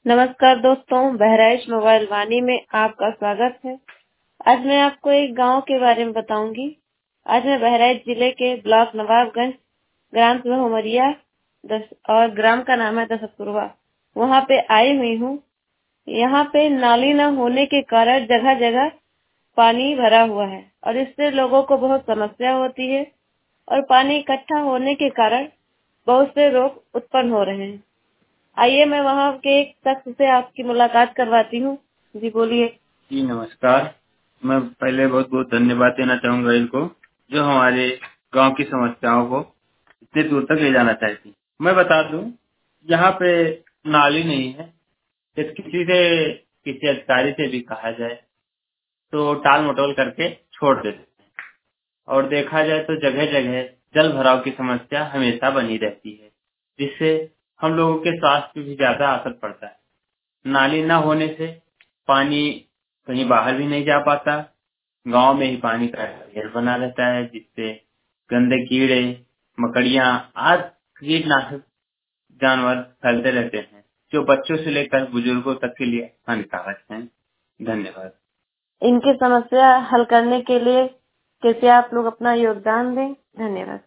नमस्कार दोस्तों, बहराइच मोबाइल वाणी में आपका स्वागत है। आज मैं आपको एक गांव के बारे में बताऊंगी। आज मैं बहराइच जिले के ब्लॉक नवाबगंज, ग्राम सुमरिया और ग्राम का नाम है दशपुरवा, वहाँ पे आई हुई हूँ। यहाँ पे नाली न होने के कारण जगह जगह पानी भरा हुआ है और इससे लोगों को बहुत समस्या होती है और पानी इकट्ठा होने के कारण बहुत से रोग उत्पन्न हो रहे हैं। आइए मैं वहाँ के एक शख्स से आपकी मुलाकात करवाती हूँ। जी बोलिए। जी नमस्कार। मैं पहले बहुत बहुत धन्यवाद देना चाहूंगा इनको, जो हमारे गांव की समस्याओं को इतने दूर तक ले जाना चाहती। मैं बता दूं, यहाँ पे नाली नहीं है। यदि किसी अधिकारी से भी कहा जाए तो टाल मटोल करके छोड़ देते हैं। और देखा जाए तो जगह जगह जल भराव की समस्या हमेशा बनी रहती है, जिससे हम लोगों के स्वास्थ्य पे भी ज्यादा असर पड़ता है। नाली न होने से पानी कहीं बाहर भी नहीं जा पाता। गांव में ही पानी का ढेर बना रहता है, जिससे गंदे कीड़े, मकड़ियां आदि कीटनाशक जानवर फैलते रहते हैं, जो बच्चों से लेकर बुजुर्गों तक के लिए हानिकारक हैं। धन्यवाद। इनकी समस्या हल करने के लिए कृपया आप लोग अपना योगदान दें। धन्यवाद।